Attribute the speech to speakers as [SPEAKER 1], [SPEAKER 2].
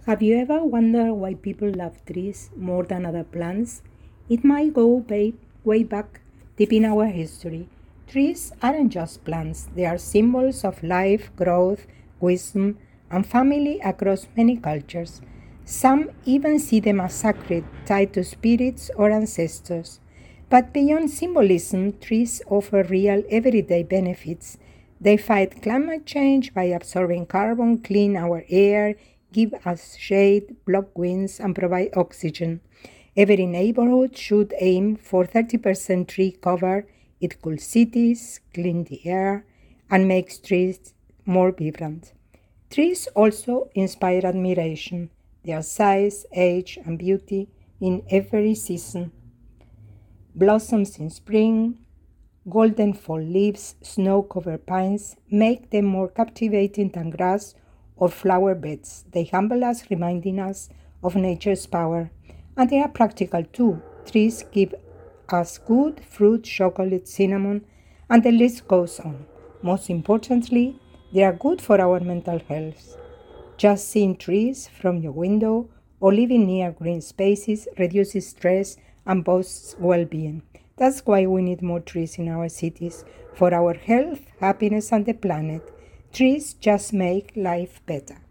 [SPEAKER 1] Have you ever wondered why people love trees more than other plants? It might go way back deep in our history. Trees aren't just plants, they are symbols of life, growth, wisdom, and family across many cultures. Some even see them as sacred, tied to spirits or ancestors. But beyond symbolism, trees offer real everyday benefits. They fight climate change by absorbing carbon, clean our air, give us shade, block winds, and provide oxygen. Every neighborhood should aim for 30% tree cover. It cools cities, cleans the air, and makes trees more vibrant. Trees also inspire admiration. Their size, age, and beauty in every season. Blossoms in spring, golden fall leaves, snow-covered pines make them more captivating than grass or flower beds. They humble us, reminding us of nature's power. And they are practical too. Trees give us good fruit, chocolate, cinnamon, and the list goes on. Most importantly, they are good for our mental health. Just seeing trees from your window or living near green spaces reduces stress and boosts well-being. That's why we need more trees in our cities, for our health, happiness, and the planet. Trees just make life better.